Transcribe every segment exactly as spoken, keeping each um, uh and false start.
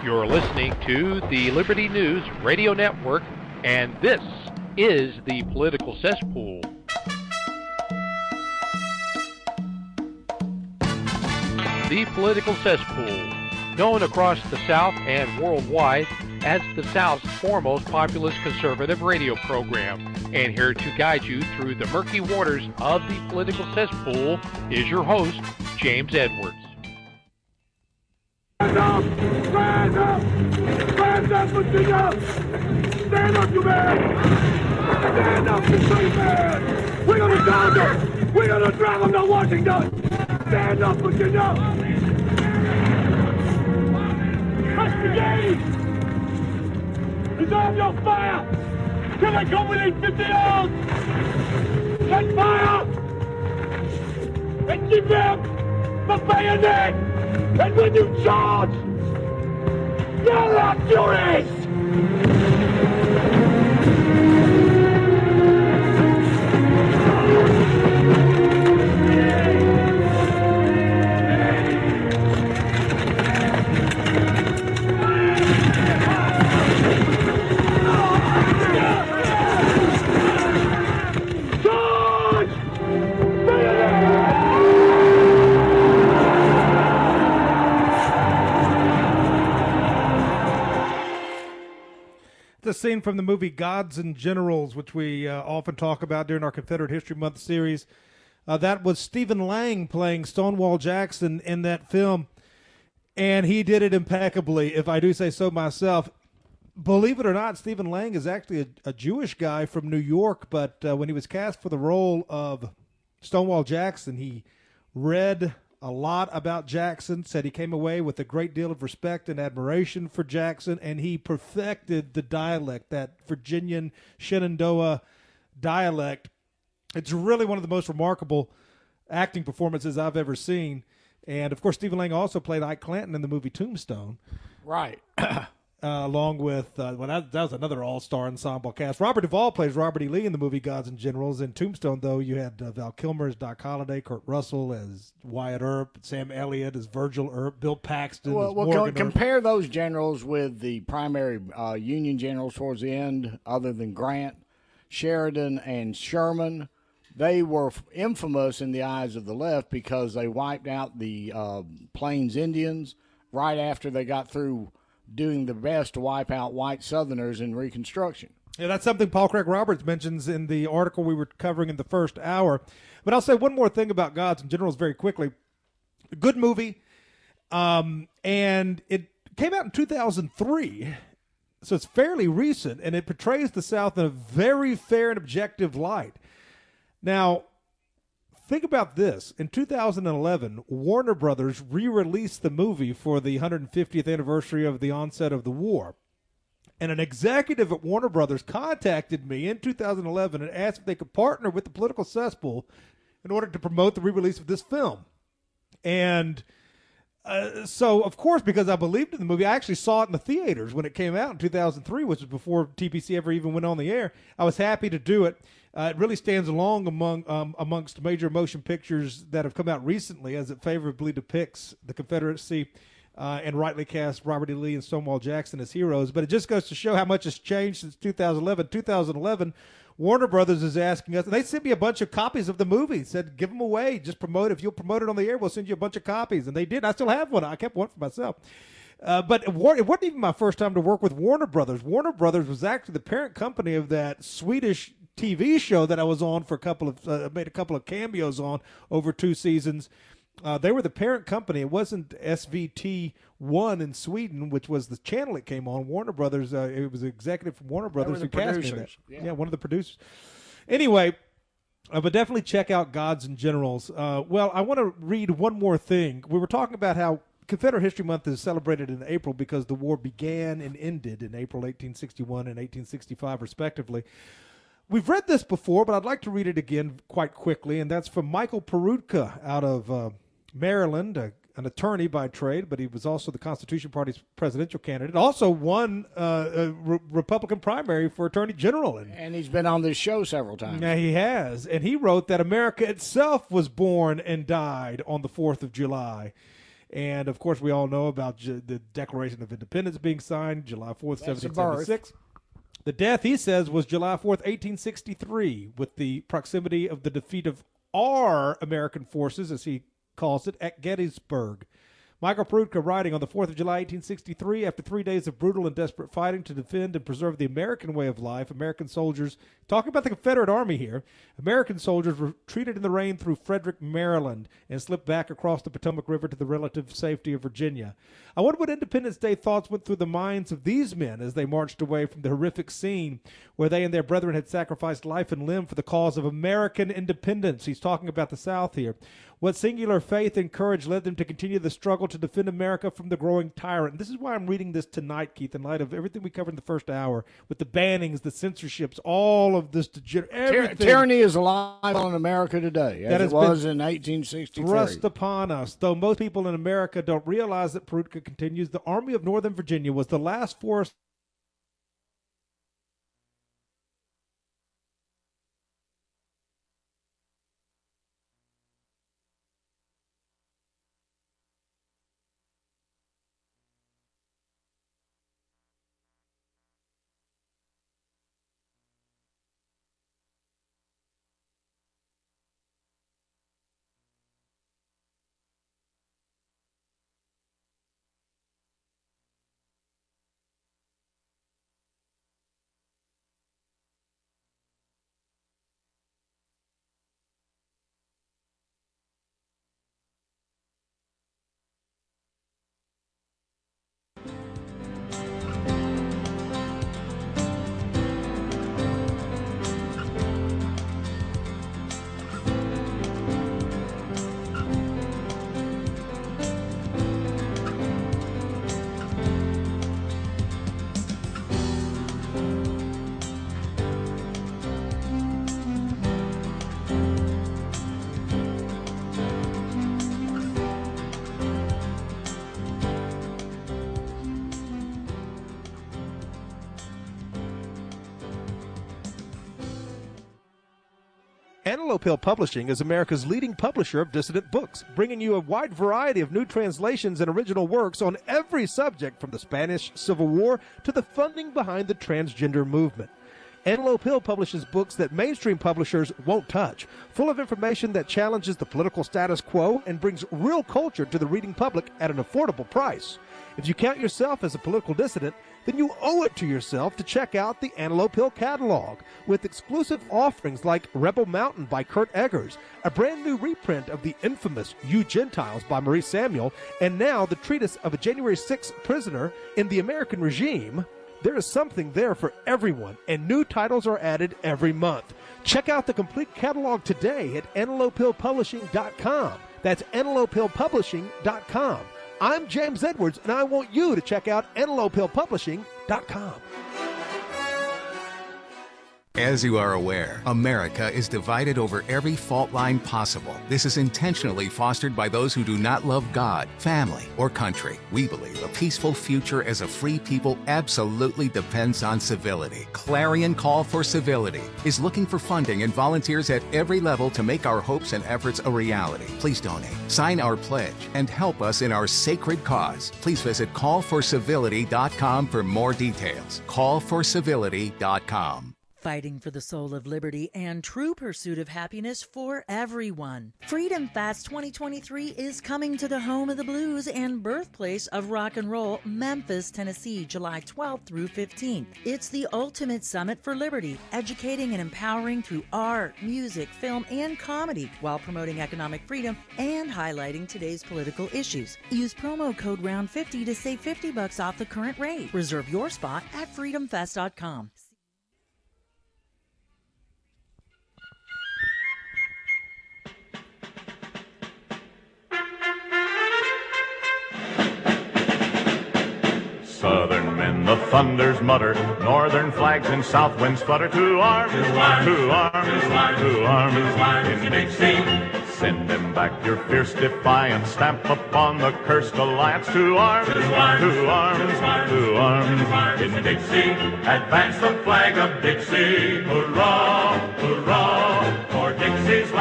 You're listening to the Liberty News Radio Network, and this is the Political Cesspool. The Political Cesspool, known across the South and worldwide as the South's foremost populist conservative radio program. And here to guide you through the murky waters of the Political Cesspool is your host, James Edwards. Stand up! Stand up! Stand up, Virginia! Stand up, you man! Stand up, you free man! We're gonna down them! We're gonna drive them to Washington! Stand up, Virginia! Touch the gate! Reserve your fire! Till they come within fifty yards! Set fire! And give them the bayonet! And when you charge, yell out furious! The scene from the movie Gods and Generals, which we uh, often talk about during our Confederate History Month series. Uh, that was Stephen Lang playing Stonewall Jackson in that film, and he did it impeccably, if I do say so myself. Believe it or not, Stephen Lang is actually a, a Jewish guy from New York, but uh, when he was cast for the role of Stonewall Jackson, he read a lot about Jackson, said he came away with a great deal of respect and admiration for Jackson, and he perfected the dialect, that Virginian Shenandoah dialect. It's really one of the most remarkable acting performances I've ever seen. And, of course, Stephen Lang also played Ike Clanton in the movie Tombstone. Right. Uh, along with, uh, well, that, that was another all-star ensemble cast. Robert Duvall plays Robert E. Lee in the movie Gods and Generals. In Tombstone, though, you had uh, Val Kilmer as Doc Holliday, Kurt Russell as Wyatt Earp, Sam Elliott as Virgil Earp, Bill Paxton well, as well, Morgan co- Earp. compare those generals with the primary uh, Union generals towards the end, other than Grant, Sheridan, and Sherman. They were infamous in the eyes of the left because they wiped out the uh, Plains Indians right after they got through doing the best to wipe out white Southerners in Reconstruction. Yeah, that's something Paul Craig Roberts mentions in the article we were covering in the first hour. But I'll say one more thing about Gods and Generals very quickly. A good movie, um, and it came out in two thousand three, so it's fairly recent, and it portrays the South in a very fair and objective light. Now, think about this. In two thousand eleven, Warner Brothers re-released the movie for the one hundred fiftieth anniversary of the onset of the war. And an executive at Warner Brothers contacted me in two thousand eleven and asked if they could partner with the Political Cesspool in order to promote the re-release of this film. And uh, so, of course, because I believed in the movie, I actually saw it in the theaters when it came out in two thousand three, which was before T P C ever even went on the air. I was happy to do it. Uh, it really stands along among um, amongst major motion pictures that have come out recently, as it favorably depicts the Confederacy uh, and rightly casts Robert E. Lee and Stonewall Jackson as heroes. But it just goes to show how much has changed since two thousand eleven. two thousand eleven, Warner Brothers is asking us, and they sent me a bunch of copies of the movie, said, give them away, just promote it. If you'll promote it on the air, we'll send you a bunch of copies. And they did. I still have one. I kept one for myself. Uh, but it wasn't even my first time to work with Warner Brothers. Warner Brothers was actually the parent company of that Swedish T V show that I was on for a couple of, uh, made a couple of cameos on over two seasons. Uh, they were the parent company. It wasn't S V T one in Sweden, which was the channel it came on. Warner Brothers, uh, it was an executive from Warner Brothers who cast me in that. Yeah. yeah, one of the producers. Anyway, uh, but definitely check out Gods and Generals. Uh, well, I want to read one more thing. We were talking about how Confederate History Month is celebrated in April because the war began and ended in April eighteen sixty-one and eighteen sixty-five, respectively. We've read this before, but I'd like to read it again quite quickly, and that's from Michael Peroutka out of uh, Maryland, uh, an attorney by trade, but he was also the Constitution Party's presidential candidate. Also won uh, a re- Republican primary for Attorney General. And, and he's been on this show several times. Yeah, he has. And he wrote that America itself was born and died on the fourth of July. And, of course, we all know about J- the Declaration of Independence being signed July fourth, seventeen seventy-six. The death, he says, was July fourth, eighteen sixty-three, with the proximity of the defeat of our American forces, as he calls it, at Gettysburg. Michael Peroutka writing on the fourth of July, eighteen sixty-three, after three days of brutal and desperate fighting to defend and preserve the American way of life, American soldiers, talking about the Confederate Army here, American soldiers retreated in the rain through Frederick, Maryland, and slipped back across the Potomac River to the relative safety of Virginia. I wonder what Independence Day thoughts went through the minds of these men as they marched away from the horrific scene where they and their brethren had sacrificed life and limb for the cause of American independence. He's talking about the South here. What singular faith and courage led them to continue the struggle to defend America from the growing tyrant? And this is why I'm reading this tonight, Keith, in light of everything we covered in the first hour, with the bannings, the censorships, all of this degener- everything. Ty- tyranny is alive in America today, as that it was in eighteen sixty-three. Thrust upon us. Though most people in America don't realize that, Peroutka continues, the Army of Northern Virginia was the last force Antelope Hill Publishing is America's leading publisher of dissident books, bringing you a wide variety of new translations and original works on every subject from the Spanish Civil War to the funding behind the transgender movement. Antelope Hill publishes books that mainstream publishers won't touch, full of information that challenges the political status quo and brings real culture to the reading public at an affordable price. If you count yourself as a political dissident, then you owe it to yourself to check out the Antelope Hill catalog with exclusive offerings like Rebel Mountain by Kurt Eggers, a brand new reprint of the infamous You Gentiles by Maurice Samuel, and now the treatise of a January sixth prisoner in the American regime. There is something there for everyone, and new titles are added every month. Check out the complete catalog today at antelope hill publishing dot com. That's antelope hill publishing dot com. I'm James Edwards, and I want you to check out antelope hill publishing dot com. As you are aware, America is divided over every fault line possible. This is intentionally fostered by those who do not love God, family, or country. We believe a peaceful future as a free people absolutely depends on civility. Clarion Call for Civility is looking for funding and volunteers at every level to make our hopes and efforts a reality. Please donate, sign our pledge, and help us in our sacred cause. Please visit call for civility dot com for more details. call for civility dot com. Fighting for the soul of liberty and true pursuit of happiness for everyone. Freedom Fest twenty twenty-three is coming to the home of the blues and birthplace of rock and roll, Memphis, Tennessee, July twelfth through fifteenth. It's the ultimate summit for liberty, educating and empowering through art, music, film, and comedy, while promoting economic freedom and highlighting today's political issues. Use promo code round fifty to save fifty bucks off the current rate. Reserve your spot at freedom fest dot com. Southern men, the thunders mutter, northern flags and south winds flutter. To arms, to arms, to arms, to arms, in Dixie. Send them back your fierce defiance, stamp upon the cursed alliance. To arms, to arms, to arms, to arms, in Dixie. Advance the flag of Dixie, hurrah, hurrah, for Dixie's land.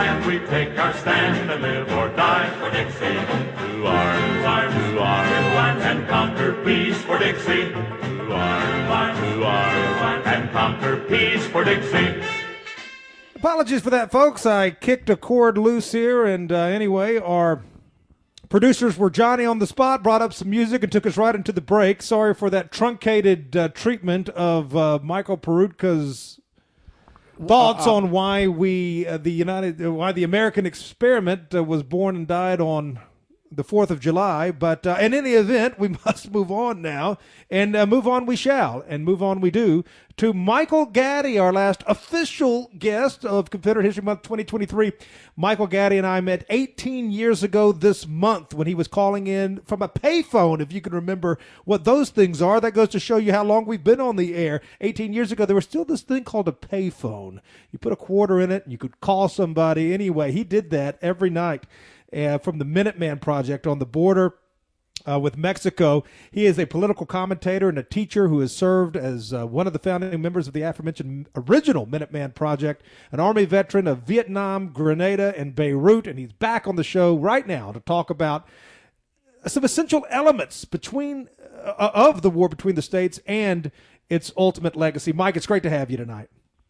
land we take our stand and live or die for Dixie. To arms, arms, to arms, and conquer peace for Dixie. To arms, arms, to arms, and conquer peace for Dixie. Apologies for that, folks. I kicked a cord loose here, and uh, anyway, our producers were Johnny on the spot, brought up some music, and took us right into the break. Sorry for that truncated uh, treatment of uh, Michael Perutka's thoughts uh, uh, on why we, uh, the United, uh, why the American experiment uh, was born and died on the fourth of July. But uh, in any event, we must move on now, and uh, move on we shall, and move on we do, to Michael Gaddy, our last official guest of Confederate History Month twenty twenty-three. Michael Gaddy and I met eighteen years ago this month when he was calling in from a payphone, if you can remember what those things are. That goes to show you how long we've been on the air. eighteen years ago, there was still this thing called a payphone. You put a quarter in it, and you could call somebody. Anyway, he did that every night uh, from the Minuteman Project on the border Uh, with Mexico. He is a political commentator and a teacher who has served as uh, one of the founding members of the aforementioned original Minuteman Project, an Army veteran of Vietnam, Grenada, and Beirut, and he's back on the show right now to talk about some essential elements between uh, of the war between the states and its ultimate legacy. Mike, it's great to have you tonight.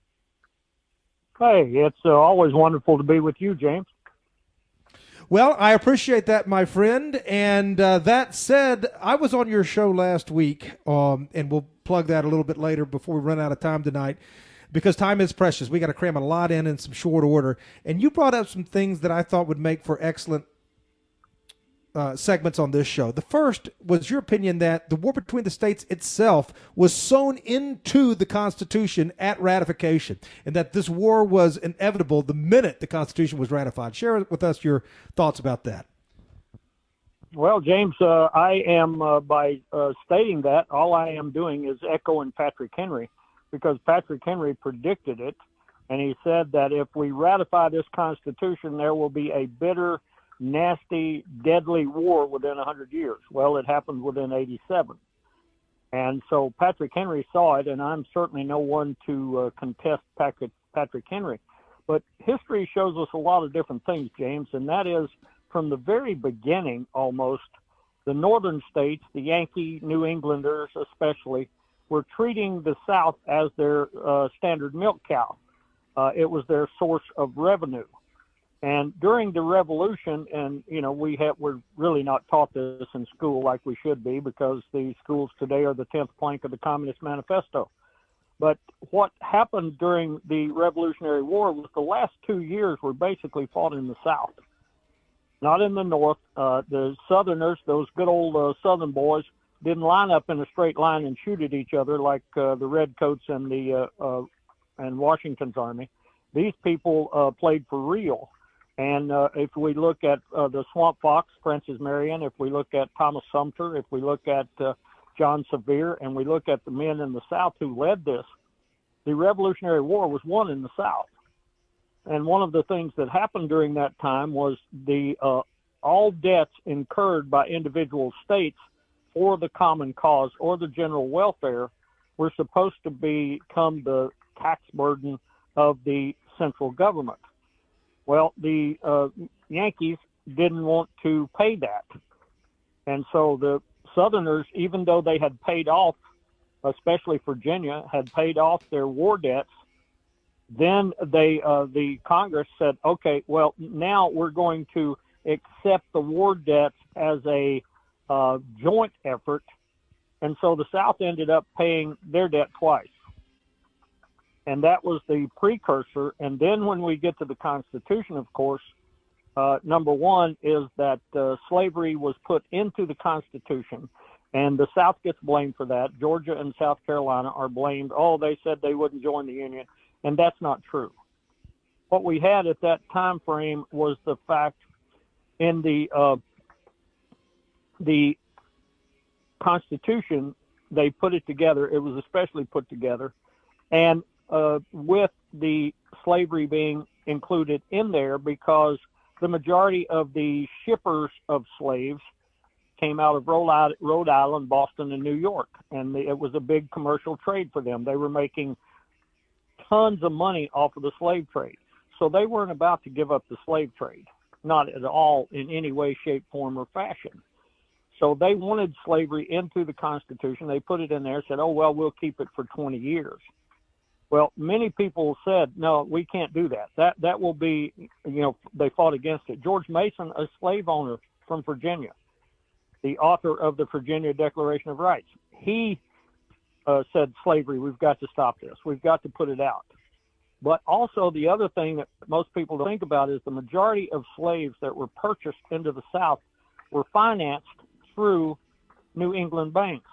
Hey, it's uh, always wonderful to be with you, James. Well, I appreciate that, my friend. And uh, that said, I was on your show last week, um, and we'll plug that a little bit later before we run out of time tonight, because time is precious. We got to cram a lot in in some short order. And you brought up some things that I thought would make for excellent uh, segments on this show. The first was your opinion that the war between the states itself was sewn into the Constitution at ratification, and that this war was inevitable the minute the Constitution was ratified. Share with us your thoughts about that. Well, James, uh, I am, uh, by uh, stating that, all I am doing is echoing Patrick Henry, because Patrick Henry predicted it, and he said that if we ratify this Constitution, there will be a bitter, nasty, deadly war within one hundred years. Well, it happened within eighty-seven. And so Patrick Henry saw it, and I'm certainly no one to uh, contest Patrick, Patrick Henry. But history shows us a lot of different things, James, and that is from the very beginning almost, the northern states, the Yankee, New Englanders especially, were treating the South as their uh, standard milk cow. Uh, it was their source of revenue. And during the Revolution, and, you know, we have, we're really not taught this in school like we should be, because the schools today are the tenth plank of the Communist Manifesto. But what happened during the Revolutionary War was the last two years were basically fought in the South, not in the North. Uh, the Southerners, those good old uh, Southern boys, didn't line up in a straight line and shoot at each other like uh, the Redcoats and the uh, uh, and Washington's army. These people uh, played for real. And uh, if we look at uh, the Swamp Fox, Francis Marion, if we look at Thomas Sumter, if we look at uh, John Sevier, and we look at the men in the South who led this, the Revolutionary War was won in the South. And one of the things that happened during that time was the uh, all debts incurred by individual states for the common cause or the general welfare were supposed to become the tax burden of the central government. Well, the uh, Yankees didn't want to pay that. And so the Southerners, even though they had paid off, especially Virginia, had paid off their war debts, then they, uh, the Congress said, okay, well, now we're going to accept the war debts as a uh, joint effort. And so the South ended up paying their debt twice. And that was the precursor. And then when we get to the Constitution, of course, uh, number one is that uh, slavery was put into the Constitution, and the South gets blamed for that. Georgia and South Carolina are blamed. Oh, they said they wouldn't join the Union, and that's not true. What we had at that time frame was the fact in the uh, the Constitution, they put it together. It was especially put together, and Uh, with the slavery being included in there, because the majority of the shippers of slaves came out of Rhode Island, Boston, and New York, and the, it was a big commercial trade for them. They were making tons of money off of the slave trade. So they weren't about to give up the slave trade, not at all in any way, shape, form, or fashion. So they wanted slavery into the Constitution. They put it in there, said, oh, well, we'll keep it for twenty years. Well, many people said, no, we can't do that. That that will be, you know, they fought against it. George Mason, a slave owner from Virginia, the author of the Virginia Declaration of Rights, he uh, said, slavery, we've got to stop this. We've got to put it out. But also the other thing that most people don't think about is the majority of slaves that were purchased into the South were financed through New England banks.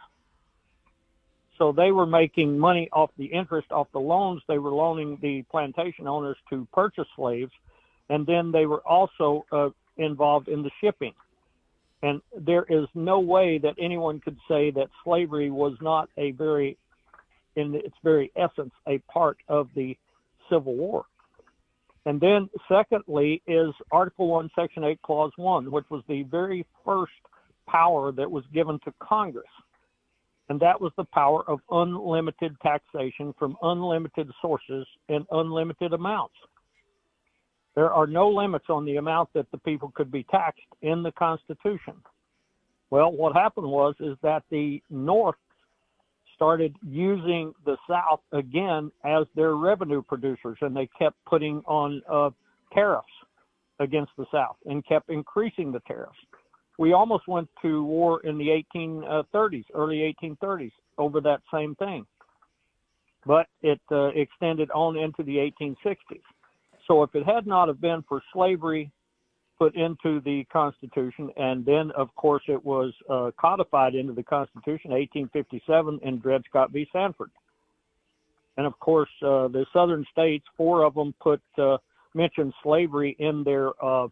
So they were making money off the interest, off the loans they were loaning the plantation owners to purchase slaves, and then they were also uh, involved in the shipping. And there is no way that anyone could say that slavery was not a very, in its very essence, a part of the Civil War. And then secondly is Article one, Section eight, Clause one, which was the very first power that was given to Congress. And that was the power of unlimited taxation from unlimited sources and unlimited amounts. There are no limits on the amount that the people could be taxed in the Constitution. Well, what happened was is that the North started using the South again as their revenue producers, and they kept putting on uh, tariffs against the South and kept increasing the tariffs. We almost went to war in the eighteen thirties, early eighteen thirties, over that same thing. But it uh, extended on into the eighteen sixties. So if it had not have been for slavery put into the Constitution, and then, of course, it was uh, codified into the Constitution, eighteen fifty-seven, in Dred Scott v. Sanford. And, of course, uh, the southern states, four of them put uh, mentioned slavery in their uh,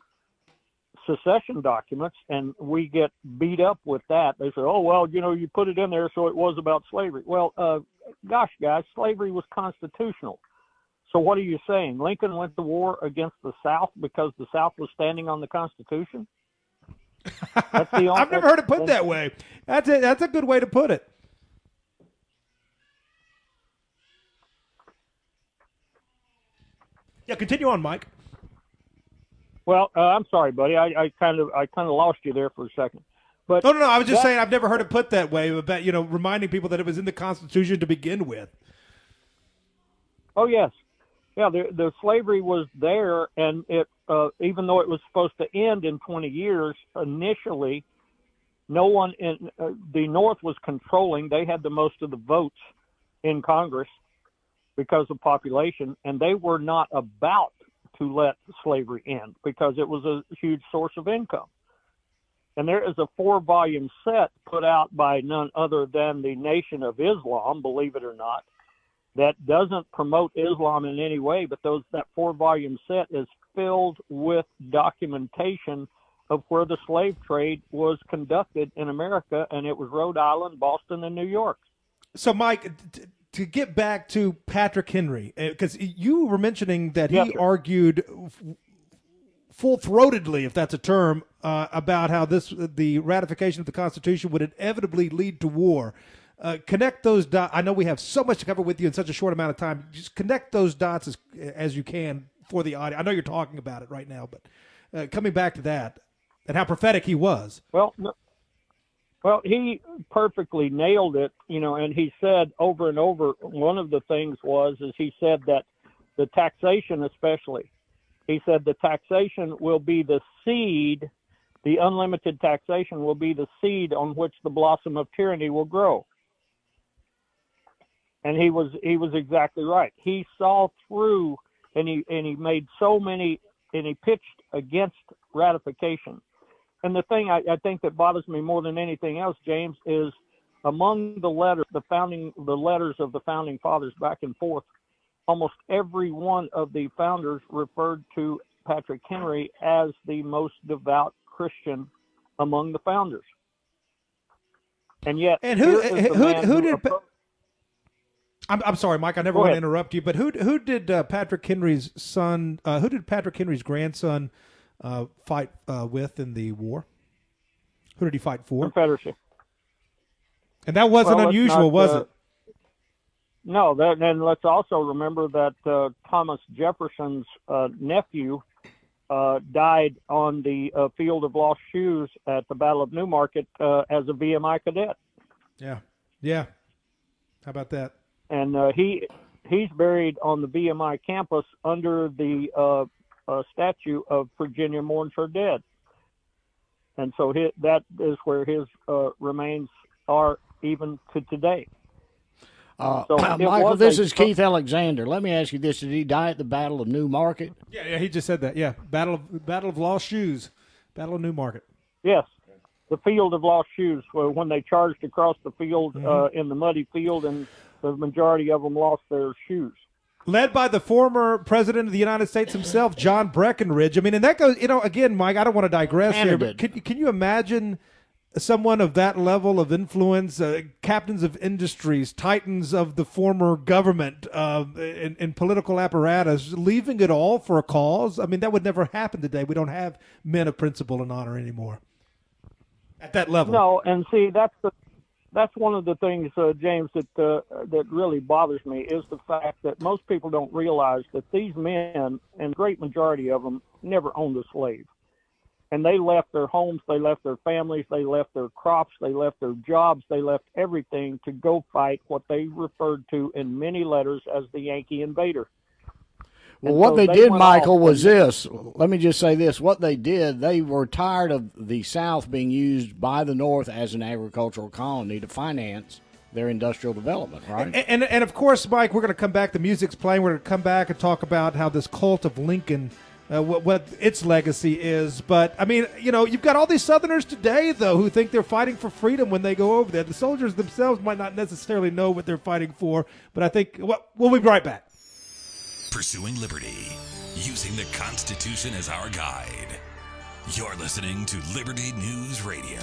secession documents, and we get beat up with that. They say, oh, well, you know, you put it in there so it was about slavery. Well, uh, gosh, guys, slavery was constitutional. So what are you saying? Lincoln went to war against the South because the South was standing on the Constitution? That's the I've never heard it put that way. That's a, that's a good way to put it. Yeah, continue on, Mike. Well, uh, I'm sorry, buddy. I, I kind of I kind of lost you there for a second. But no, no, no. I was just that, saying I've never heard it put that way. About, you know, reminding people that it was in the Constitution to begin with. Oh yes, yeah. The the slavery was there, and it uh, even though it was supposed to end in twenty years initially, no one in uh, the North was controlling. They had the most of the votes in Congress because of population, and they were not about to let slavery end because it was a huge source of income. And there is a four-volume set put out by none other than the Nation of Islam, believe it or not, that doesn't promote Islam in any way, but those that four-volume set is filled with documentation of where the slave trade was conducted in America, and it was Rhode Island, Boston, and New York. So, Mike, t- to get back to Patrick Henry, because you were mentioning that he Yes, sir. argued f- full-throatedly, if that's a term, uh, about how this the ratification of the Constitution would inevitably lead to war. Uh, connect those dots. I know we have so much to cover with you in such a short amount of time. Just connect those dots as as you can for the audience. I know you're talking about it right now, but uh, coming back to that and how prophetic he was. Well, no, well, he perfectly nailed it, you know, and he said over and over, one of the things was, is he said that the taxation especially, he said the taxation will be the seed, the unlimited taxation will be the seed on which the blossom of tyranny will grow. And he was he was exactly right. He saw through, and he and he made so many, and he pitched against ratification. And the thing I, I think that bothers me more than anything else, James, is among the letters, the founding, the letters of the founding fathers back and forth, almost every one of the founders referred to Patrick Henry as the most devout Christian among the founders. And yet, And who here is the who man who who did? appro- I'm I'm sorry, Mike. I never Go want to ahead. interrupt you, but who who did uh, Patrick Henry's son? Uh, who did Patrick Henry's grandson uh, fight uh, with in the war? Who did he fight for? Confederacy. And that wasn't Well, let's unusual, not, was uh, it? No, that, and let's also remember that uh, Thomas Jefferson's uh, nephew uh, died on the uh, field of lost shoes at the Battle of Newmarket uh, as a V M I cadet. Yeah, yeah. How about that? And uh, he he's buried on the V M I campus under the uh, uh, statue of Virginia Mourns Her Dead. And so his, that is where his uh, remains are even to today. Uh, so Michael, this a, is Keith Alexander. Let me ask you this: did he die at the Battle of Newmarket? Yeah, yeah, he just said that. Yeah, Battle of Battle of Lost Shoes, Battle of Newmarket. Yes, the field of lost shoes. When they charged across the field mm-hmm. uh, in the muddy field, and the majority of them lost their shoes. Led by the former president of the United States himself, John Breckinridge. I mean, and that goes. You know, again, Mike, I don't want to digress Candidate. here, but can can you imagine someone of that level of influence, uh, captains of industries, titans of the former government, uh, in, in political apparatus, leaving it all for a cause? I mean, that would never happen today. We don't have men of principle and honor anymore at that level. No, and see, that's the that's one of the things, uh, James, that uh, that really bothers me is the fact that most people don't realize that these men, and great majority of them, never owned a slave. And they left their homes, they left their families, they left their crops, they left their jobs, they left everything to go fight what they referred to in many letters as the Yankee invader. Well, and what so they, they did, Michael, was this. Let me just say this. What they did, they were tired of the South being used by the North as an agricultural colony to finance their industrial development, right? And, and, and of course, Mike, we're going to come back. The music's playing. We're going to come back and talk about how this cult of Lincoln – Uh, what, what its legacy is. But, I mean, you know, you've got all these Southerners today, though, who think they're fighting for freedom when they go over there. The soldiers themselves might not necessarily know what they're fighting for, but I think well, we'll be right back. Pursuing liberty, using the Constitution as our guide. You're listening to Liberty News Radio.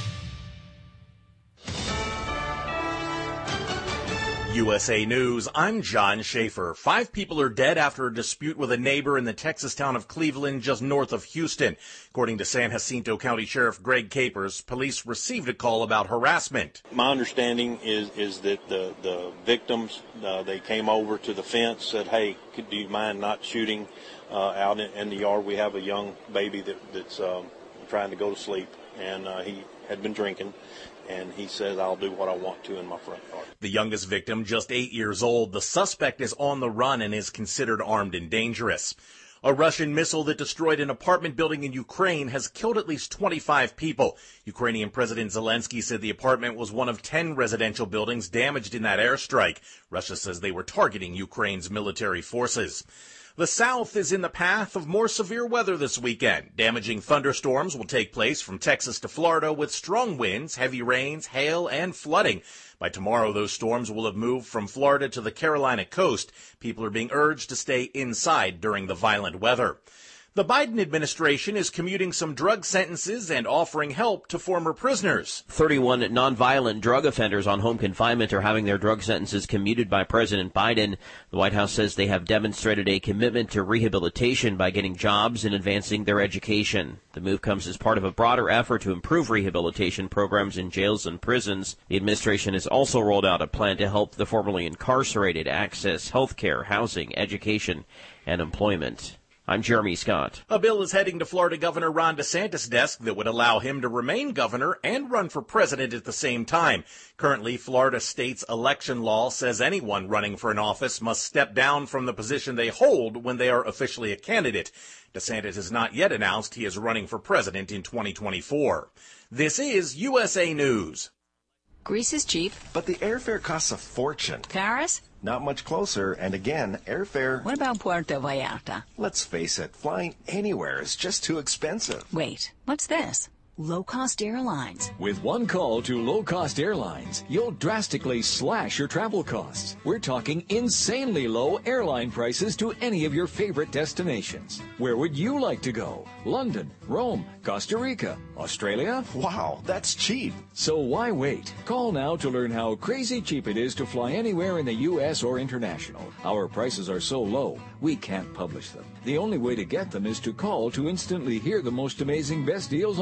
U S A News, I'm John Schaefer. Five people are dead after a dispute with a neighbor in the Texas town of Cleveland, just north of Houston. According to San Jacinto County Sheriff Greg Capers, police received a call about harassment. My understanding is is that the, the victims, uh, they came over to the fence, said, hey, could, do you mind not shooting uh, out in, in the yard? We have a young baby that, that's um, trying to go to sleep, and uh, he had been drinking. And he says, I'll do what I want to in my front yard. The youngest victim, just eight years old, the suspect is on the run and is considered armed and dangerous. A Russian missile that destroyed an apartment building in Ukraine has killed at least twenty-five people. Ukrainian President Zelensky said the apartment was one of ten residential buildings damaged in that airstrike. Russia says they were targeting Ukraine's military forces. The South is in the path of more severe weather this weekend. Damaging thunderstorms will take place from Texas to Florida with strong winds, heavy rains, hail, and flooding. By tomorrow, those storms will have moved from Florida to the Carolina coast. People are being urged to stay inside during the violent weather. The Biden administration is commuting some drug sentences and offering help to former prisoners. thirty-one nonviolent drug offenders on home confinement are having their drug sentences commuted by President Biden. The White House says they have demonstrated a commitment to rehabilitation by getting jobs and advancing their education. The move comes as part of a broader effort to improve rehabilitation programs in jails and prisons. The administration has also rolled out a plan to help the formerly incarcerated access health care, housing, education, and employment. I'm Jeremy Scott. A bill is heading to Florida Governor Ron DeSantis' desk that would allow him to remain governor and run for president at the same time. Currently, Florida state's election law says anyone running for an office must step down from the position they hold when they are officially a candidate. DeSantis has not yet announced he is running for president in twenty twenty-four. This is U S A News. Greece is cheap. But the airfare costs a fortune. Paris? Not much closer, and again, airfare... What about Puerto Vallarta? Let's face it, flying anywhere is just too expensive. Wait, what's this? Low-cost airlines. With one call to low-cost airlines, you'll drastically slash your travel costs. We're talking insanely low airline prices to any of your favorite destinations. Where would you like to go? London, Rome, Costa Rica, Australia? Wow, that's cheap. So why wait? Call now to learn how crazy cheap it is to fly anywhere in the U S or international. Our prices are so low, we can't publish them. The only way to get them is to call to instantly hear the most amazing best deals on airline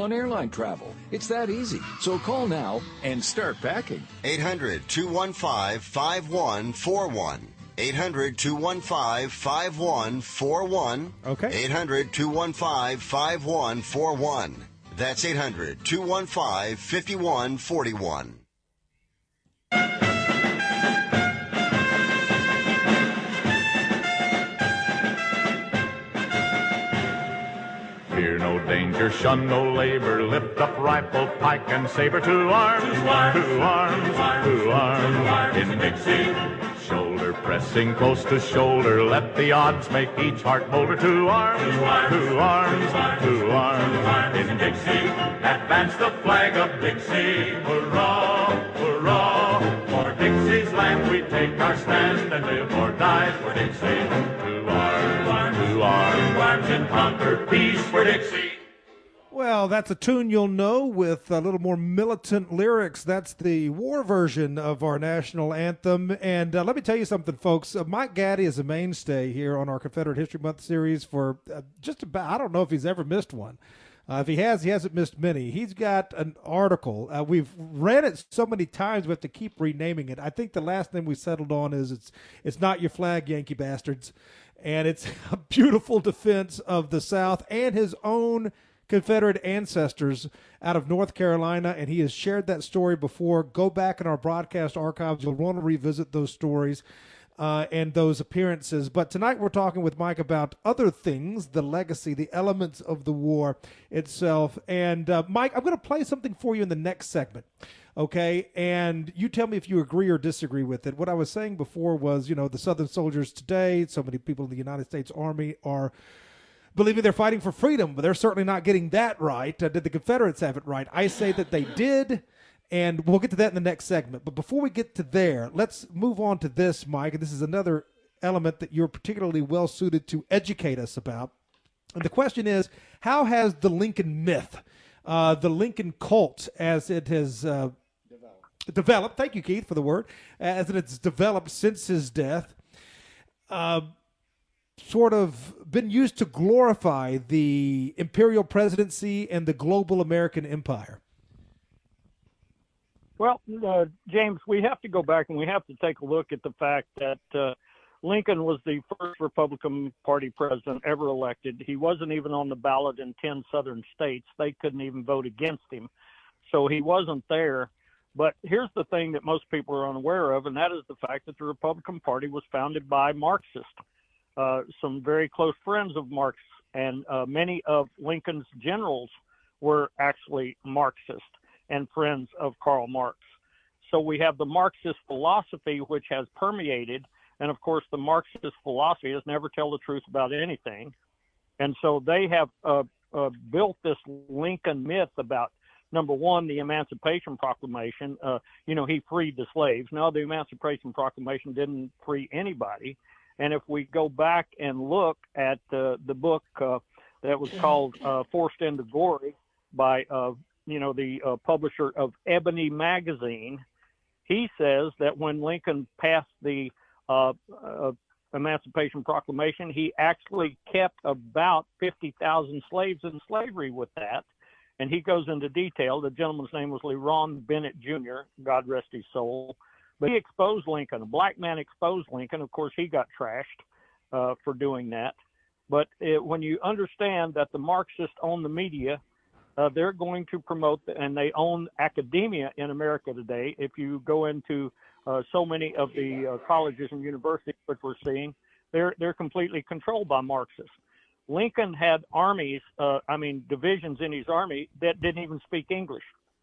airline travel. It's that easy. So call now and start packing. eight hundred, two one five, five one four one. eight hundred, two one five, five one four one. Okay. eight hundred, two one five, five one four one. That's eight hundred, two one five, five one four one. Fear no danger, shun no labor, lift up rifle, pike, and saber. To arms, to arms, to arms, to arms, in Dixie. Shoulder pressing close to shoulder, let the odds make each heart bolder. To arms, to arms, to arms, in Dixie. Advance the flag of Dixie, hurrah, hurrah. For Dixie's land we take our stand and live or die for Dixie. To arms, to arms, arms and conquer peace for Dixie. Well, that's a tune you'll know with a little more militant lyrics. That's the war version of our national anthem. And uh, let me tell you something, folks. Uh, Mike Gaddy is a mainstay here on our Confederate History Month series for uh, just about, I don't know if he's ever missed one. Uh, if he has, he hasn't missed many. He's got an article. Uh, we've read it so many times we have to keep renaming it. I think the last name we settled on is it's it's Not Your Flag, Yankee Bastards. And it's a beautiful defense of the South and his own Confederate ancestors out of North Carolina, and he has shared that story before. Go back in our broadcast archives. You'll want to revisit those stories uh, and those appearances. But tonight we're talking with Mike about other things, the legacy, the elements of the war itself. And, uh, Mike, I'm going to play something for you in the next segment, okay? And you tell me if you agree or disagree with it. What I was saying before was, you know, the Southern soldiers today, so many people in the United States Army are believing they're fighting for freedom, but they're certainly not getting that right. Uh, did the Confederates have it right? I say that they did, and we'll get to that in the next segment. But before we get to there, let's move on to this, Mike, and this is another element that you're particularly well-suited to educate us about. And the question is, how has the Lincoln myth, uh, the Lincoln cult, as it has uh, developed. developed, thank you, Keith, for the word, as it's developed since his death, uh, sort of been used to glorify the imperial presidency and the global American empire? Well, uh, James, we have to go back and we have to take a look at the fact that uh, Lincoln was the first Republican Party president ever elected. He wasn't even on the ballot in ten southern states. They couldn't even vote against him. So he wasn't there. But here's the thing that most people are unaware of, and that is the fact that the Republican Party was founded by Marxists. Uh, some very close friends of Marx, and uh, many of Lincoln's generals were actually Marxist and friends of Karl Marx. So we have the Marxist philosophy, which has permeated, and of course the Marxist philosophy is never tell the truth about anything. And so they have uh, uh, built this Lincoln myth about, number one, the Emancipation Proclamation. Uh, you know, he freed the slaves. No, the Emancipation Proclamation didn't free anybody. And if we go back and look at uh, the book uh, that was called uh, Forced into Glory by, uh, you know, the uh, publisher of Ebony Magazine, he says that when Lincoln passed the uh, uh, Emancipation Proclamation, he actually kept about fifty thousand slaves in slavery with that. And he goes into detail. The gentleman's name was Leron Bennett Junior, God rest his soul. But he exposed Lincoln. A black man exposed Lincoln. Of course, he got trashed uh, for doing that. But it, when you understand that the Marxists own the media, uh, they're going to promote, the, and they own academia in America today. If you go into uh, so many of the uh, colleges and universities, which we're seeing, they're they're completely controlled by Marxists. Lincoln had armies, uh, I mean divisions in his army that didn't even speak English,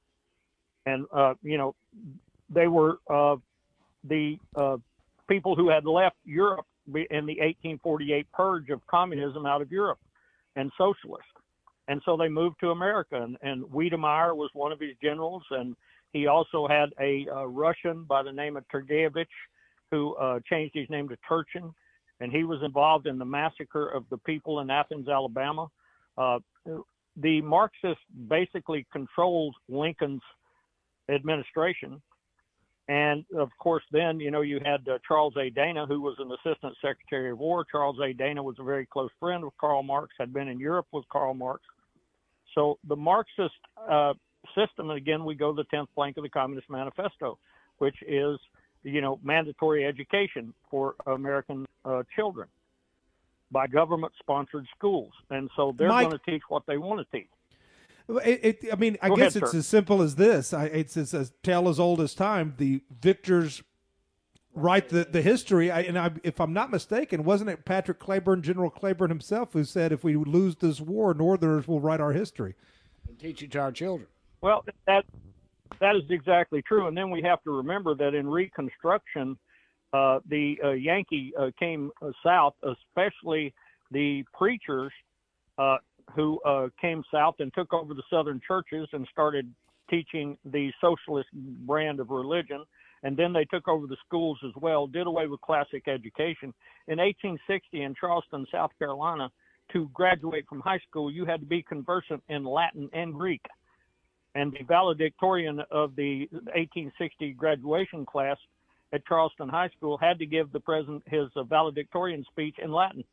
and uh, you know. They were uh, the uh, people who had left Europe in the eighteen forty-eight purge of communism out of Europe and socialist. And so they moved to America. And, and Wiedemeyer was one of his generals. And he also had a uh, Russian by the name of Turgevich who uh, changed his name to Turchin. And he was involved in the massacre of the people in Athens, Alabama. Uh, the Marxists basically controlled Lincoln's administration. And, of course, then, you know, you had uh, Charles A. Dana, who was an assistant secretary of war. Charles A. Dana was a very close friend of Karl Marx, had been in Europe with Karl Marx. So the Marxist uh, system, and again, we go to the tenth plank of the Communist Manifesto, which is, you know, mandatory education for American uh, children by government-sponsored schools. And so they're Mike, going to teach what they want to teach. It, it, I mean, I Go guess ahead, it's sir. as simple as this. I, it's, it's a tale as old as time. The victors write the, the history. I, and I, if I'm not mistaken, wasn't it Patrick Claiborne, General Claiborne himself, who said, if we lose this war, Northerners will write our history? And teach it to our children. Well, that that is exactly true. And then we have to remember that in Reconstruction, uh, the uh, Yankee uh, came uh, south, especially the preachers uh, who uh, came south and took over the southern churches and started teaching the socialist brand of religion. And then they took over the schools as well, did away with classic education. In eighteen sixty in Charleston, South Carolina, to graduate from high school, you had to be conversant in Latin and Greek. And the valedictorian of the eighteen sixty graduation class at Charleston High School had to give the president his uh, valedictorian speech in Latin.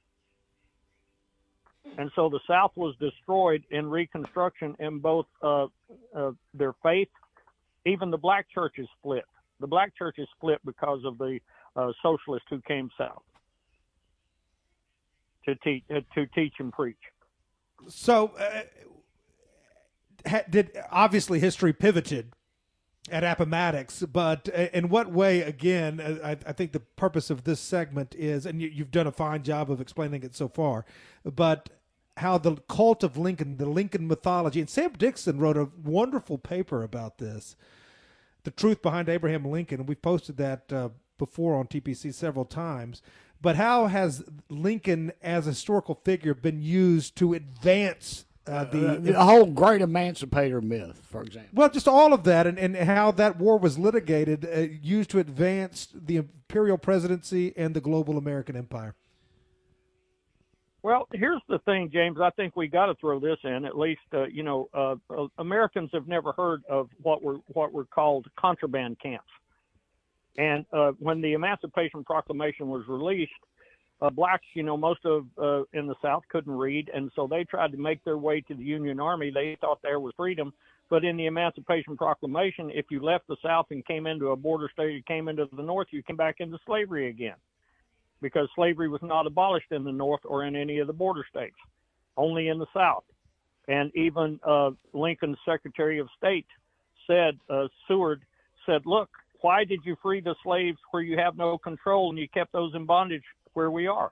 And so the South was destroyed in Reconstruction in both uh, uh, their faith. Even the black churches split. The black churches split because of the uh, socialists who came south to teach uh, to teach and preach. So, uh, ha- did obviously history pivoted at Appomattox, but in what way? Again, I, I think the purpose of this segment is, and you, you've done a fine job of explaining it so far, but how the cult of Lincoln, the Lincoln mythology, and Sam Dixon wrote a wonderful paper about this, The Truth Behind Abraham Lincoln. We've posted that uh, before on T P C several times. But how has Lincoln as a historical figure been used to advance uh, the, uh, the whole great emancipator myth, for example? Well, just all of that, and, and how that war was litigated, uh, used to advance the imperial presidency and the global American empire. Well, here's the thing, James. I think we got to throw this in. At least, uh, you know, uh, uh, Americans have never heard of what were what were called contraband camps. And uh, when the Emancipation Proclamation was released, uh, blacks, you know, most of uh, in the South couldn't read, and so they tried to make their way to the Union Army. They thought there was freedom. But in the Emancipation Proclamation, if you left the South and came into a border state, you came into the North, you came back into slavery again, because slavery was not abolished in the North or in any of the border states, only in the South. And even uh, Lincoln's Secretary of State said, uh, Seward said, look, why did you free the slaves where you have no control and you kept those in bondage where we are?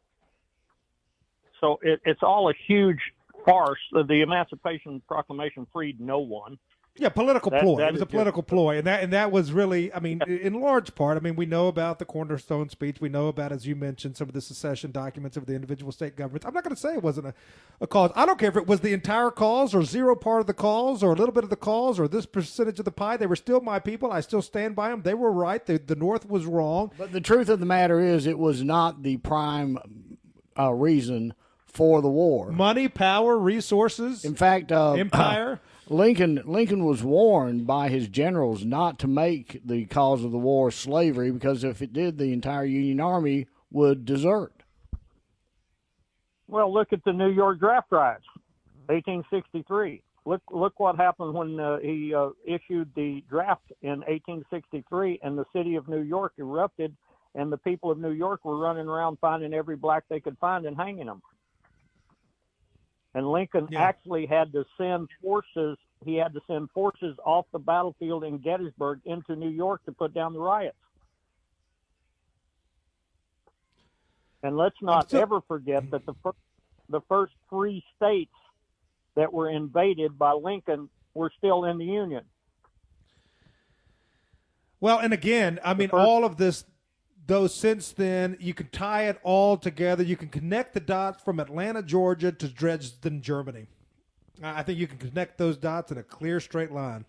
So it, it's all a huge farce. The Emancipation Proclamation freed no one. Yeah, political That- ploy. that It was is a political ploy, and that and that was really, I mean, in large part. I mean, we know about the Cornerstone speech. We know about, as you mentioned, some of the secession documents of the individual state governments. I'm not going to say it wasn't a, a cause. I don't care if it was the entire cause or zero part of the cause or a little bit of the cause or this percentage of the pie. They were still my people. I still stand by them. They were right. The, the North was wrong. But the truth of the matter is, it was not the prime uh, reason for the war. Money, power, resources. In fact, uh, empire. Lincoln Lincoln was warned by his generals not to make the cause of the war slavery, because if it did, the entire Union Army would desert. Well, look at the New York draft riots, eighteen sixty-three. Look, look what happened when uh, he uh, issued the draft in eighteen sixty-three, and the city of New York erupted, and the people of New York were running around finding every black they could find and hanging them. And Lincoln Yeah. actually had to send forces. He had to send forces off the battlefield in Gettysburg into New York to put down the riots. And let's not still- ever forget that the first, the first three states that were invaded by Lincoln were still in the Union. Well, and again, I mean, first- all of this, though, since then, you can tie it all together. You can connect the dots from Atlanta, Georgia to Dresden, Germany. I I think you can connect those dots in a clear, straight line.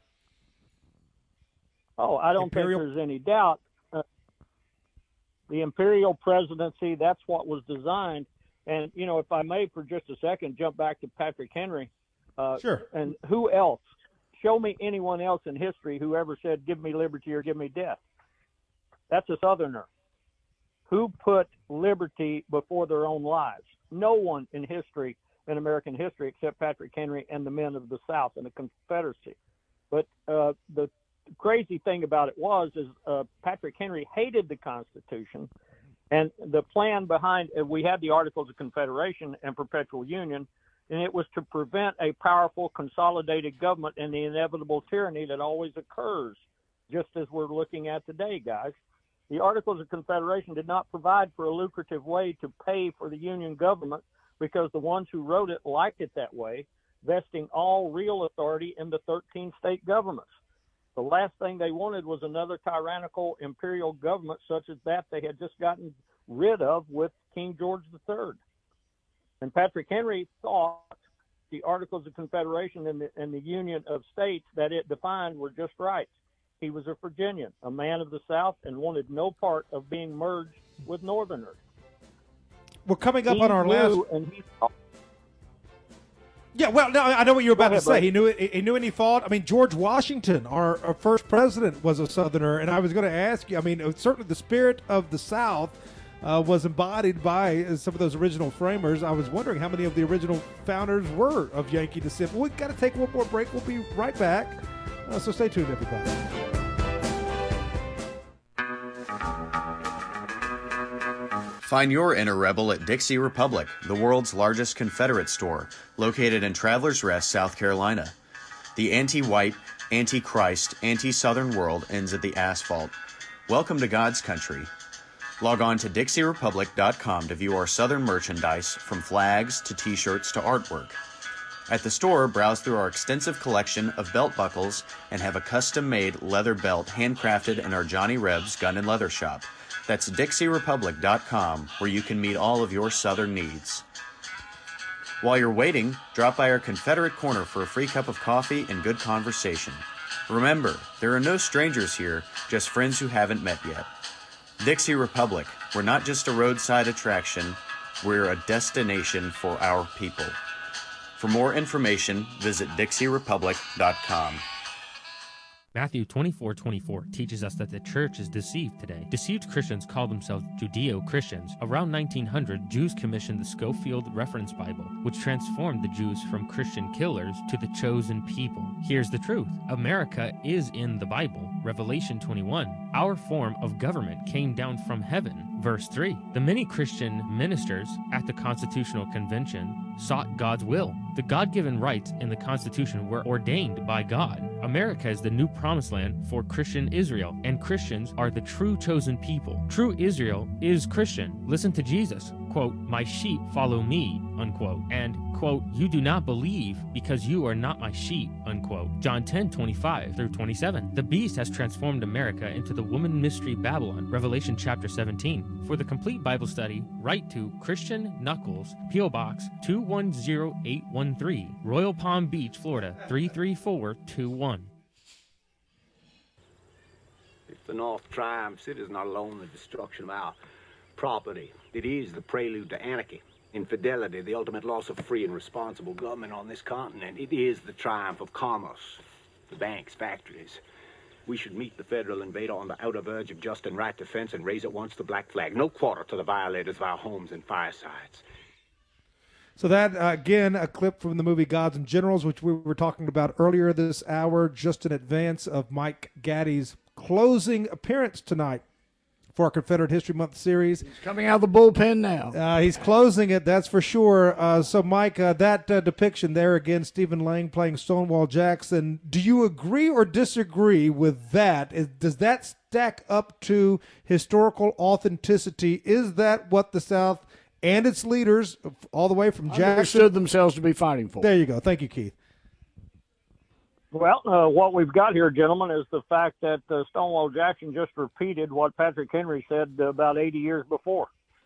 Oh, I don't Imperial- think there's any doubt. Uh, the imperial presidency, that's what was designed. And, you know, if I may for just a second jump back to Patrick Henry. Uh, Sure. And who else? Show me anyone else in history who ever said, give me liberty or give me death. That's a Southerner. Who put liberty before their own lives? No one in history in American history except Patrick Henry and the men of the South and the Confederacy. But uh, the crazy thing about it was is uh, Patrick Henry hated the Constitution, and the plan behind uh, we had the Articles of Confederation and Perpetual Union, and it was to prevent a powerful consolidated government and the inevitable tyranny that always occurs, just as we're looking at today, guys. The Articles of Confederation did not provide for a lucrative way to pay for the Union government because the ones who wrote it liked it that way, vesting all real authority in the thirteen state governments. The last thing they wanted was another tyrannical imperial government such as that they had just gotten rid of with King George the Third. And Patrick Henry thought the Articles of Confederation and the, and the Union of States that it defined were just right. He was a Virginian, a man of the South, and wanted no part of being merged with Northerners. We're coming up He on our knew last. And he Yeah, well, no, I know what you were about ahead, to say. buddy. He knew it. He knew any thought. I mean, George Washington, our, our first president, was a Southerner, and I was going to ask you. I mean, certainly the spirit of the South uh, was embodied by uh, some of those original framers. I was wondering how many of the original founders were of Yankee descent. But we've got to take one more break. We'll be right back. Uh, so stay tuned, everybody. Find your inner rebel at Dixie Republic, the world's largest Confederate store, located in Travelers Rest, South Carolina. The anti-white, anti-Christ, anti-Southern world ends at the asphalt. Welcome to God's country. Log on to Dixie Republic dot com to view our Southern merchandise, from flags to t-shirts to artwork. At the store, browse through our extensive collection of belt buckles and have a custom-made leather belt handcrafted in our Johnny Reb's Gun and Leather Shop. That's Dixie Republic dot com, where you can meet all of your Southern needs. While you're waiting, drop by our Confederate Corner for a free cup of coffee and good conversation. Remember, there are no strangers here, just friends who haven't met yet. Dixie Republic, we're not just a roadside attraction, we're a destination for our people. For more information, visit Dixie Republic dot com. Matthew twenty-four twenty-four teaches us that the church is deceived today. Deceived Christians call themselves Judeo-Christians. Around nineteen hundred, Jews commissioned the Scofield Reference Bible, which transformed the Jews from Christian killers to the chosen people. Here's the truth. America is in the Bible. Revelation twenty-one. Our form of government came down from heaven. Verse three. The many Christian ministers at the Constitutional Convention sought God's will. The God-given rights in the Constitution were ordained by God. America is the new promised land for Christian Israel, and Christians are the true chosen people. True Israel is Christian. Listen to Jesus. Quote, my sheep follow me, unquote. And, quote, you do not believe because you are not my sheep, unquote. John ten twenty-five through twenty-seven. The beast has transformed America into the woman mystery Babylon. Revelation chapter seventeen. For the complete Bible study, write to Christian Knuckles, P O Box two one zero eight one three, Royal Palm Beach, Florida three three four two one. If the North triumphs, it is not alone the destruction of our property. It is the prelude to anarchy, infidelity, the ultimate loss of free and responsible government on this continent. It is the triumph of commerce, the banks, factories. We should meet the federal invader on the outer verge of just and right defense and raise at once the black flag. No quarter to the violators of our homes and firesides. So that, uh, again, a clip from the movie Gods and Generals, which we were talking about earlier this hour, just in advance of Mike Gaddy's closing appearance tonight for our Confederate History Month series. He's coming out of the bullpen now. Uh, he's closing it, that's for sure. Uh, so, Mike, uh, that uh, depiction there, again, Stephen Lang playing Stonewall Jackson, do you agree or disagree with that? Is, does that stack up to historical authenticity? Is that what the South and its leaders, all the way from Jackson, understood themselves to be fighting for? There you go. Thank you, Keith. Well, uh, what we've got here, gentlemen, is the fact that uh, Stonewall Jackson just repeated what Patrick Henry said uh, about eighty years before.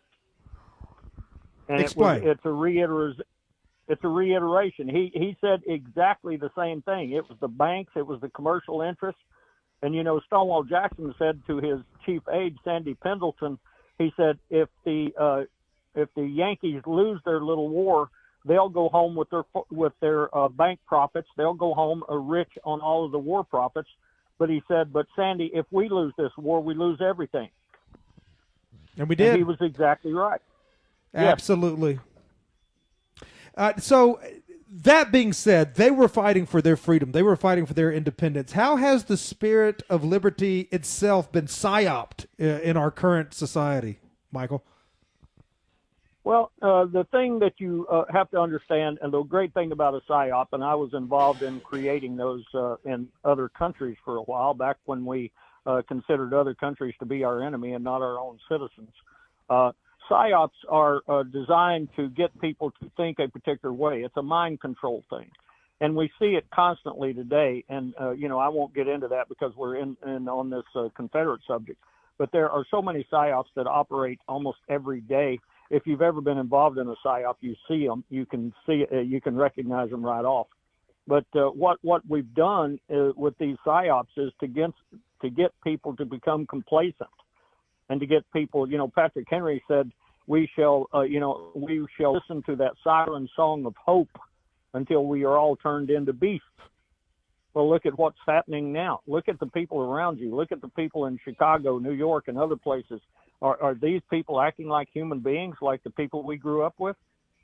And Explain. It was, it's a reiter- It's a reiteration. He he said exactly the same thing. It was the banks. It was the commercial interests. And, you know, Stonewall Jackson said to his chief aide, Sandy Pendleton, he said, if the uh, if the Yankees lose their little war, they'll go home with their with their uh, bank profits. They'll go home uh, rich on all of the war profits. But he said, but Sandy, if we lose this war, we lose everything. And we did. And he was exactly right. Absolutely. Uh, so that being said, they were fighting for their freedom. They were fighting for their independence. How has the spirit of liberty itself been psyoped uh, in our current society, Michael? Well, uh, the thing that you uh, have to understand, and the great thing about a PSYOP, and I was involved in creating those uh, in other countries for a while, back when we uh, considered other countries to be our enemy and not our own citizens. Uh, PSYOPs are uh, designed to get people to think a particular way. It's a mind control thing. And we see it constantly today. And, uh, you know, I won't get into that because we're in, in on this uh, Confederate subject. But there are so many PSYOPs that operate almost every day. If you've ever been involved in a PSYOP, you see them, you can see, uh, you can recognize them right off. But uh, what what we've done uh, with these PSYOPs is to get to get people to become complacent, and to get people, you know, Patrick Henry said, "We shall, uh, you know, we shall listen to that siren song of hope until we are all turned into beasts." Well, look at what's happening now. Look at the people around you. Look at the people in Chicago, New York, and other places. Are, are these people acting like human beings, like the people we grew up with?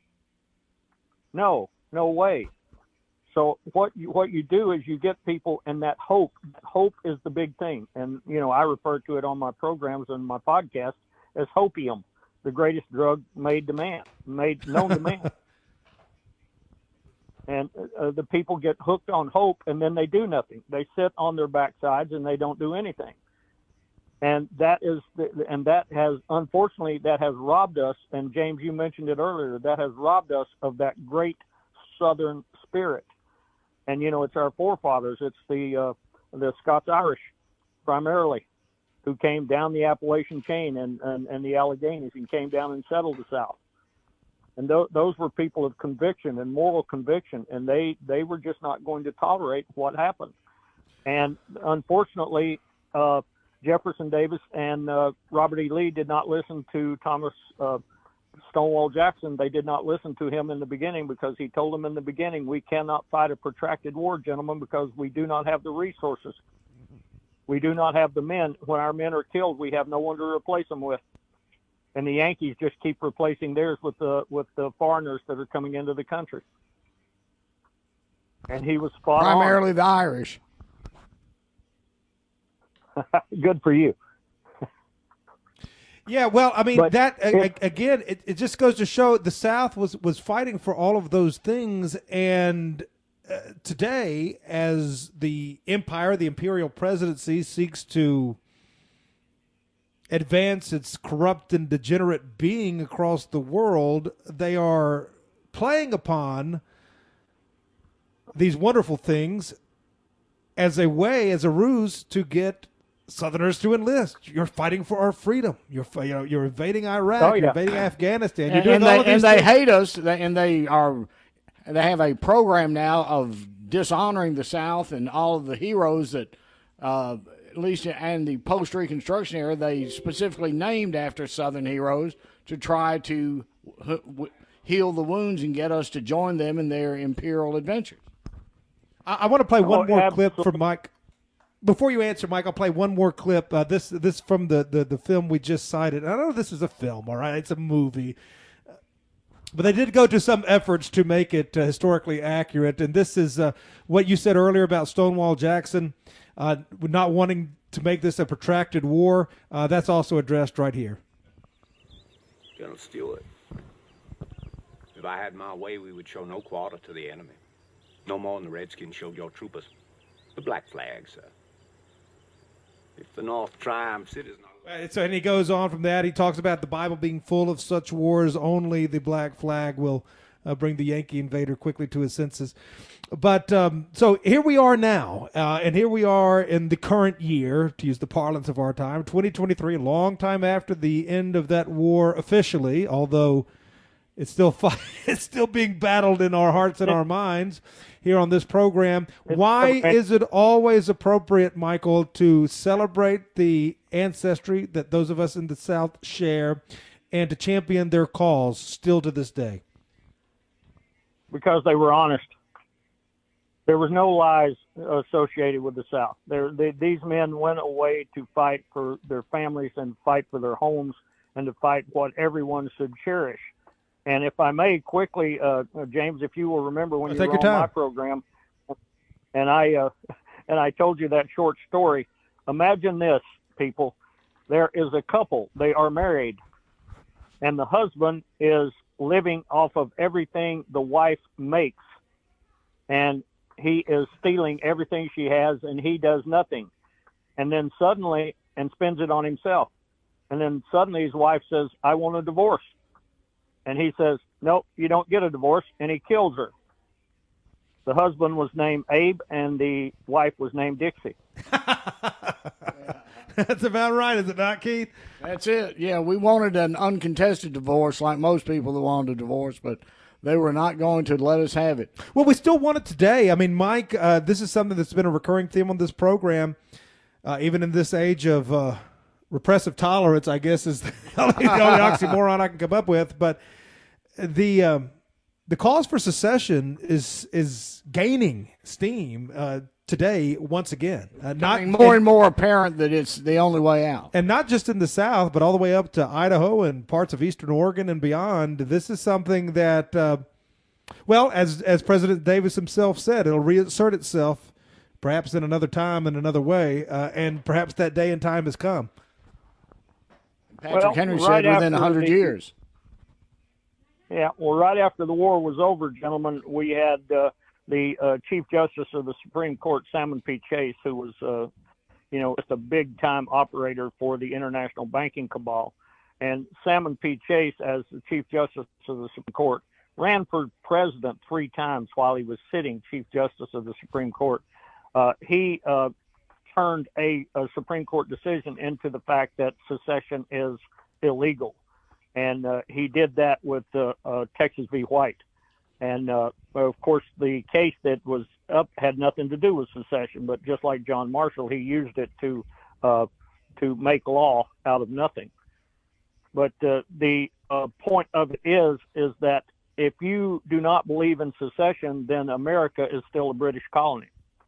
No, no way. So what you, what you do is you get people in that hope. Hope is the big thing. And, you know, I refer to it on my programs and my podcast as hopium, the greatest drug made to man, made known to man. And uh, the people get hooked on hope, and then they do nothing. They sit on their backsides and they don't do anything. And that is, the, and that has, unfortunately, that has robbed us. And James, you mentioned it earlier. That has robbed us of that great Southern spirit. And you know, it's our forefathers. It's the uh, the Scots-Irish, primarily, who came down the Appalachian chain and, and, and the Alleghenies and came down and settled the South. And th- those were people of conviction and moral conviction, and they, they were just not going to tolerate what happened. And unfortunately, uh, Jefferson Davis and uh, Robert E. Lee did not listen to Thomas uh, Stonewall Jackson. They did not listen to him in the beginning, because he told them in the beginning, we cannot fight a protracted war, gentlemen, because we do not have the resources. We do not have the men. When our men are killed, we have no one to replace them with. And the Yankees just keep replacing theirs with the with the foreigners that are coming into the country. And he was spot on. Primarily the Irish. Good for you. Yeah, well, I mean, But that it- a, again, it, it just goes to show the South was, was fighting for all of those things. And uh, today, as the empire, the imperial presidency seeks to advance its corrupt and degenerate being across the world, they are playing upon these wonderful things as a way, as a ruse to get Southerners to enlist. You're fighting for our freedom. You're you know you're invading Iraq. Oh, yeah. You're invading Afghanistan. You're And, doing and all they, of these and they things. hate us, they- and they are they have a program now of dishonoring the South and all of the heroes that, uh, at least in the post-Reconstruction era, they specifically named after Southern heroes to try to h- w- heal the wounds and get us to join them in their imperial adventures. I, I want to play one Oh, more absolutely. clip from Mike. Before you answer, Mike, I'll play one more clip. Uh, this this from the, the, the film we just cited. I know this is a film, all right? It's a movie. Uh, But they did go to some efforts to make it uh, historically accurate. And this is uh, what you said earlier about Stonewall Jackson uh, not wanting to make this a protracted war. Uh, that's also addressed right here. General Stewart, if I had my way, we would show no quarter to the enemy. No more than the Redskins showed your troopers. The black flag, sir. If the North triumphs, it is not... Uh, So, and he goes on from that. He talks about the Bible being full of such wars. Only the black flag will uh, bring the Yankee invader quickly to his senses. But um, so here we are now, uh, and here we are in the current year, to use the parlance of our time, twenty twenty-three, a long time after the end of that war officially, although it's still fight, it's still being battled in our hearts and our minds here on this program. Why is it always appropriate, Michael, to celebrate the ancestry that those of us in the South share and to champion their cause still to this day? Because they were honest. There was no lies associated with the South. There, they, these men went away to fight for their families and fight for their homes and to fight what everyone should cherish. And if I may quickly, uh, James, if you will remember when you Take were your on time. my program, and I uh, and I told you that short story. Imagine this, people. There is a couple. They are married, and the husband is living off of everything the wife makes, and he is stealing everything she has, and he does nothing. And then suddenly, and spends it on himself. And then suddenly his wife says, I want a divorce. And he says, nope, you don't get a divorce. And he kills her. The husband was named Abe, and the wife was named Dixie. That's about right, is it not, Keith? That's it. Yeah, we wanted an uncontested divorce like most people that wanted a divorce, but they were not going to let us have it. Well, we still want it today. I mean, Mike, uh, this is something that's been a recurring theme on this program, uh, even in this age of uh, repressive tolerance, I guess, is the only, the only oxymoron I can come up with. But the um, the cause for secession is is gaining steam uh, today once again. Uh, not Becoming more and, and more apparent that it's the only way out. And not just in the South, but all the way up to Idaho and parts of eastern Oregon and beyond. This is something that, uh, well, as as President Davis himself said, it'll reassert itself perhaps in another time in another way, uh, and perhaps that day and time has come. Patrick Well, Henry right said within after one hundred the- years. Yeah, well, right after the war was over, gentlemen, we had uh, the uh, Chief Justice of the Supreme Court, Salmon P. Chase, who was, uh, you know, just a big-time operator for the international banking cabal. And Salmon P. Chase, as the Chief Justice of the Supreme Court, ran for president three times while he was sitting Chief Justice of the Supreme Court. Uh, he uh, turned a, a Supreme Court decision into the fact that secession is illegal. And uh, he did that with uh, uh, Texas v. White. And, uh, of course, the case that was up had nothing to do with secession, but just like John Marshall, he used it to uh, to make law out of nothing. But uh, the uh, point of it is, is that if you do not believe in secession, then America is still a British colony.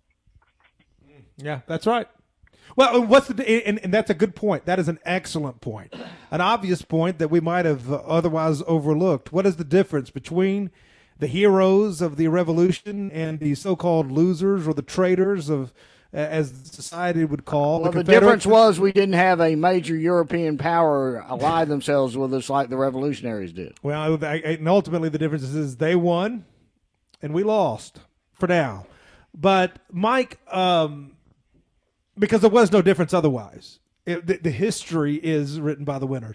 Yeah, that's right. Well, what's the and, and that's a good point. That is an excellent point, an obvious point that we might have otherwise overlooked. What is the difference between the heroes of the revolution and the so-called losers or the traitors of, as society would call? Well, the, the difference was we didn't have a major European power ally themselves with us like the revolutionaries did. Well, and ultimately the difference is they won and we lost for now. But Mike, um, because there was no difference otherwise. It, the, the history is written by the winners.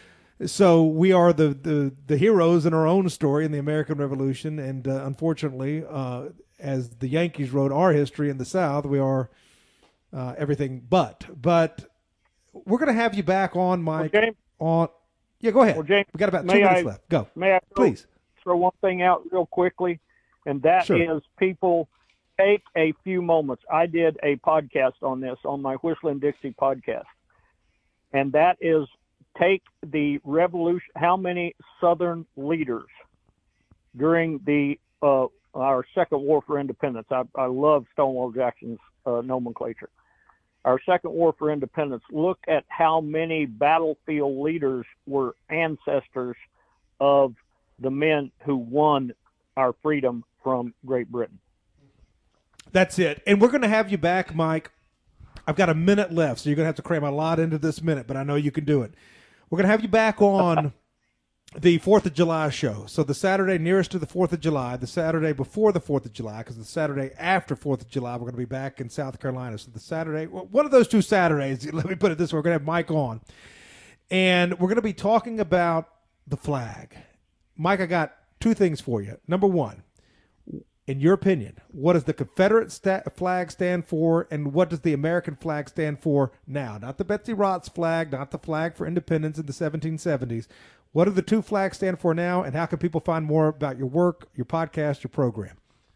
So we are the, the, the heroes in our own story in the American Revolution. And uh, unfortunately, uh, as the Yankees wrote our history in the South, we are uh, everything but. But we're going to have you back on, Mike. Well, James, on Yeah, go ahead. Well, James, we got about two may minutes I, left. Go. May I throw, Please. throw one thing out real quickly? And that Sure. is people – take a few moments. I did a podcast on this on my Whistling Dixie podcast, and that is take the revolution. How many Southern leaders during the uh, our Second War for Independence? I, I love Stonewall Jackson's uh, nomenclature. Our Second War for Independence. Look at how many battlefield leaders were ancestors of the men who won our freedom from Great Britain. That's it. And we're going to have you back, Mike. I've got a minute left, so you're going to have to cram a lot into this minute, but I know you can do it. We're going to have you back on the fourth of July show. So the Saturday nearest to the fourth of July, the Saturday before the fourth of July, because the Saturday after fourth of July, we're going to be back in South Carolina. So the Saturday, well, one of those two Saturdays, let me put it this way, we're going to have Mike on. And we're going to be talking about the flag. Mike, I got two things for you. Number one, in your opinion, what does the Confederate sta- flag stand for, and what does the American flag stand for now? Not the Betsy Ross flag, not the flag for independence in the seventeen seventies. What do the two flags stand for now, and how can people find more about your work, your podcast, your program?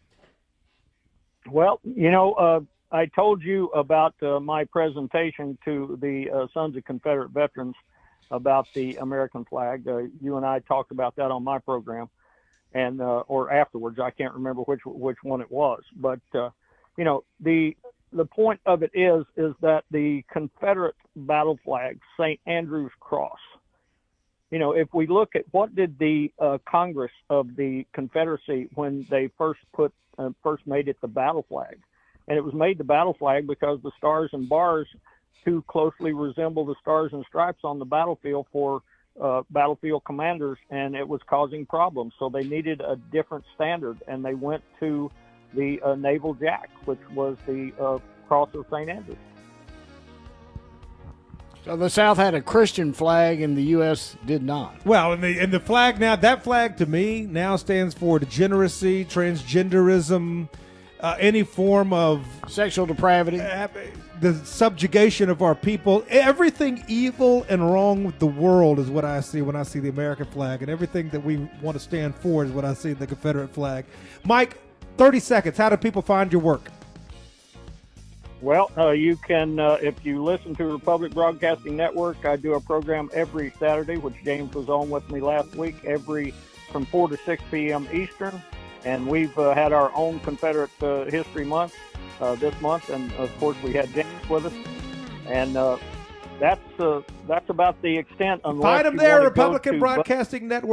Well, you know, uh, I told you about uh, my presentation to the uh, Sons of Confederate Veterans about the American flag. Uh, you and I talked about that on my program. And uh, or afterwards, I can't remember which which one it was, but uh, you know the the point of it is is that the Confederate battle flag, Saint Andrew's Cross, you know, if we look at what did the uh, Congress of the Confederacy, when they first put uh, first made it the battle flag, and it was made the battle flag because the stars and bars too closely resemble the stars and stripes on the battlefield for uh, battlefield commanders, and it was causing problems. So they needed a different standard, and they went to the uh, Naval Jack, which was the uh, Cross of Saint Andrews. So the South had a Christian flag and the U S did not. Well, and the and the flag now, that flag to me now stands for degeneracy, transgenderism, uh, any form of sexual depravity, uh, the subjugation of our people. Everything evil and wrong with the world is what I see when I see the American flag, and everything that we want to stand for is what I see in the Confederate flag. Mike, thirty seconds. How do people find your work? Well, uh, you can, uh, if you listen to Republic Broadcasting Network, I do a program every Saturday, which James was on with me last week, every from four to six p.m. Eastern. And we've uh, had our own Confederate uh, History Month uh, this month. And, of course, we had James with us. And uh, that's uh, that's about the extent. Unless Find them you there, want to go Republican to Broadcasting Network.